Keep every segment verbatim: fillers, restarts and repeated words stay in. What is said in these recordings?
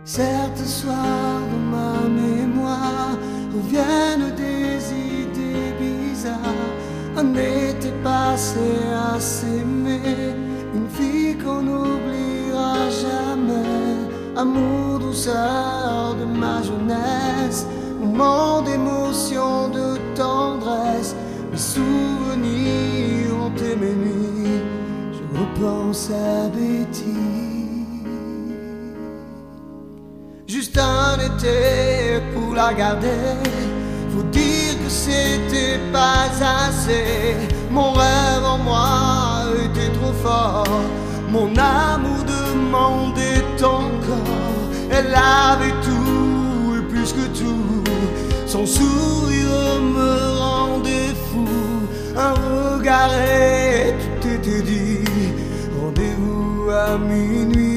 Certes soirs dans ma mémoire reviennent des idées bizarres. Un été passé à s'aimer, une fille qu'on n'oubliera jamais. Amour, douceur de ma jeunesse, moment d'émotion, de tendresse. Mes souvenirs hantent mes nuits, je repense à Betty. Juste un été pour la garder, faut dire que c'était pas assez. Mon rêve en moi était trop fort, mon amour demandait encore. Elle avait tout et plus que tout, son sourire me rendait fou. Un regard et tout était dit, rendez-vous à minuit.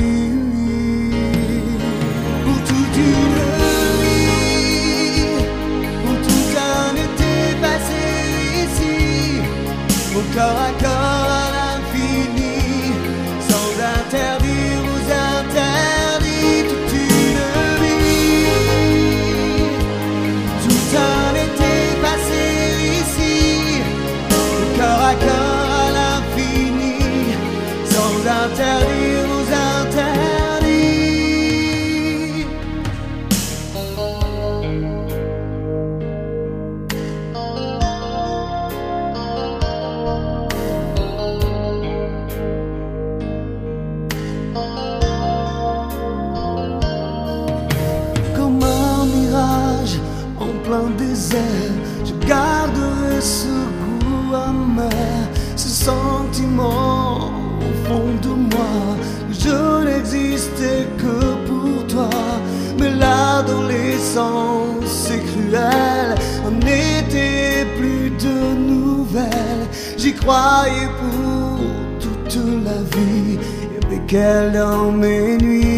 Une nuit où tout un été passé ici, au corps à corps à l'infini, sans interdire aux interdits. Toute une vie, tout un été passé ici, au corps à corps à l'infini, sans interdire aux interdits. Comme un mirage en plein désert, je garderai ce goût amer, ce sentiment au fond de moi. Je n'existais que pour toi, mais l'adolescence c'est cruel. On n'était plus de nouvelles, j'y croyais pour toute la vie, et avec elle dans mes nuits.